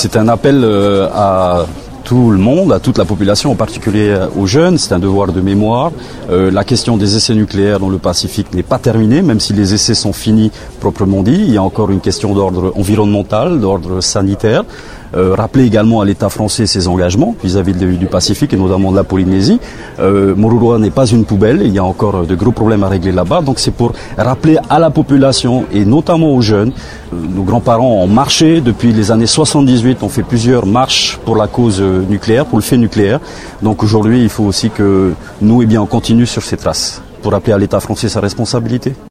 C'est un appel à tout le monde, à toute la population, en particulier aux jeunes. C'est un devoir de mémoire. La question des essais nucléaires dans le Pacifique n'est pas terminée, même si les essais sont finis proprement dit. Il y a encore une question d'ordre environnemental, d'ordre sanitaire. Rappeler également à l'État français ses engagements vis-à-vis du Pacifique et notamment de la Polynésie. Mururoa n'est pas une poubelle, il y a encore de gros problèmes à régler là-bas. Donc c'est pour rappeler à la population et notamment aux jeunes. Nos grands-parents ont marché depuis les années 78, ont fait plusieurs marches pour la cause nucléaire, pour le fait nucléaire. Donc aujourd'hui, il faut aussi que nous, on continue sur ces traces pour rappeler à l'État français sa responsabilité.